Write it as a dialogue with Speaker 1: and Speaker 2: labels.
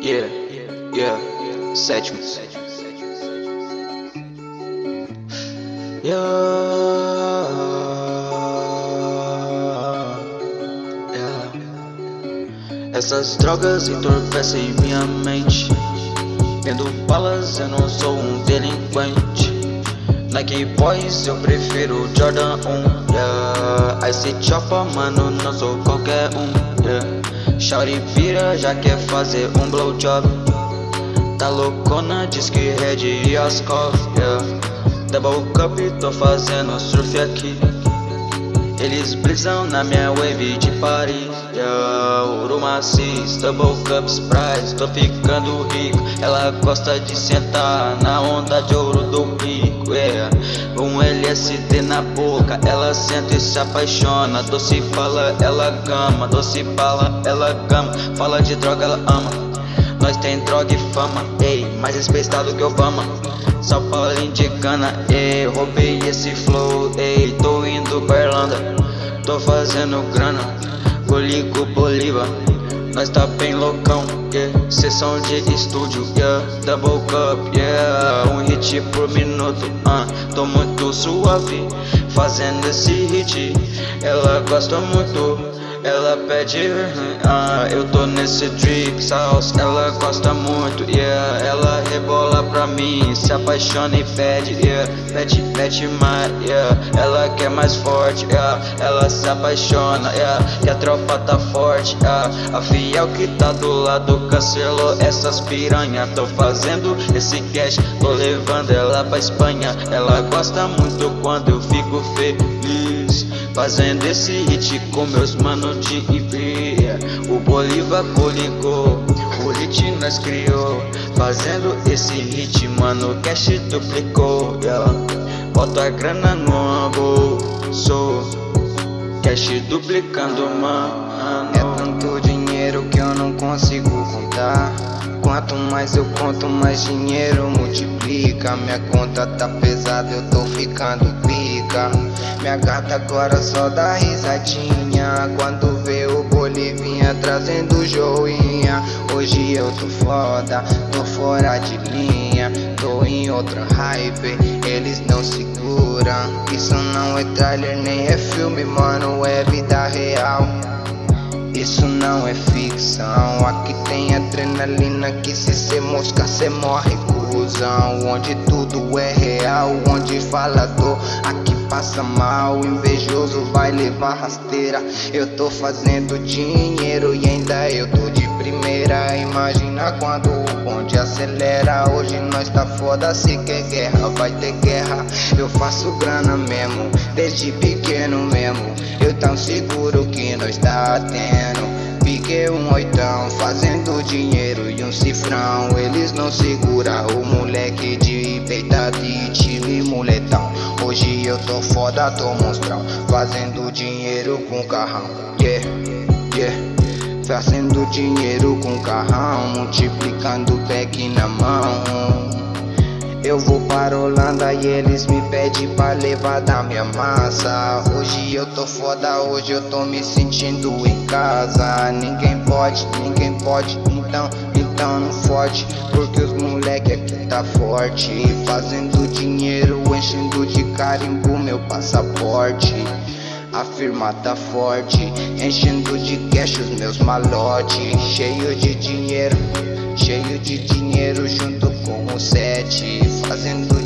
Speaker 1: Sétimo. Essas drogas entorpecem minha mente. Vendo balas, eu não sou um delinquente. Nike Boys, eu prefiro Jordan 1. Ice Chopper, mano, não sou qualquer um. Shawty pira, já quer fazer um blowjob. Tá loucona, diz que Red e Ascov. Double cup, tô fazendo surf aqui. Eles brisam na minha wave de Paris. Ouro maciço, double cups, price. Tô ficando rico. Ela gosta de sentar na onda de ouro do pico. Um LSD na boca, ela senta e se apaixona. Doce fala, ela gama. Doce fala, ela gama. Fala de droga, ela ama. Nós tem droga e fama, mais respeitado que Obama. São Paulo indicana, roubei esse flow, tô indo pra Irlanda, tô fazendo grana, Colico Bolívar, nós tá bem loucão, sessão de estúdio, double cup, um hit por minuto, tô muito suave, fazendo esse hit, ela gosta muito. Ela pede, eu tô nesse drip sauce. Ela gosta muito, ela rebola pra mim, se apaixona e pede, pede mais, ela quer mais forte, ela se apaixona, que a tropa tá forte, a fiel que tá do lado cancelou essas piranha. Tô fazendo esse cash, tô levando ela pra Espanha. Ela gosta muito quando eu fico feliz, fazendo esse hit com meus manos de IP. O Bolívar coligou, o hit nós criou. Fazendo esse hit, mano, o cash duplicou. Bota a grana no bolso, cash duplicando, mano.
Speaker 2: É tanto dinheiro que eu não consigo contar. Quanto mais eu conto, mais dinheiro multiplica. Minha conta tá pesada, eu tô ficando pica. Minha gata agora só dá risadinha quando vê o Bolivinha trazendo joinha. Hoje eu tô foda, tô fora de linha, tô em outra hype, eles não seguram. Isso não é trailer nem é filme, mano, é vida real. Isso não é ficção, aqui tem adrenalina que se cê mosca cê morre, cuzão. Onde tudo é real, onde falador aqui passa mal. Invejoso vai levar rasteira, eu tô fazendo dinheiro e ainda eu tô de primeira. Imagina quando o bonde acelera, hoje nós tá foda, se quer guerra vai ter guerra. Eu faço grana mesmo, desde pequeno mesmo, eu tão seguro que nós tá tendo. Piquei um oitão, fazendo dinheiro e um cifrão. Eles não seguram o moleque de peita de time muletão. Hoje eu tô foda, tô monstrão, fazendo dinheiro com carrão. Fazendo dinheiro com carrão, multiplicando back na mão. Eu vou para Holanda e eles me pedem pra levar da minha massa. Hoje eu tô foda, hoje eu tô me sentindo em casa. Ninguém pode, então não fode, porque os moleque aqui tá forte. Fazendo dinheiro, enchendo de carimbo meu passaporte. A firma tá forte, enchendo de cash os meus malotes. Cheio de dinheiro junto com o 7. Fazendo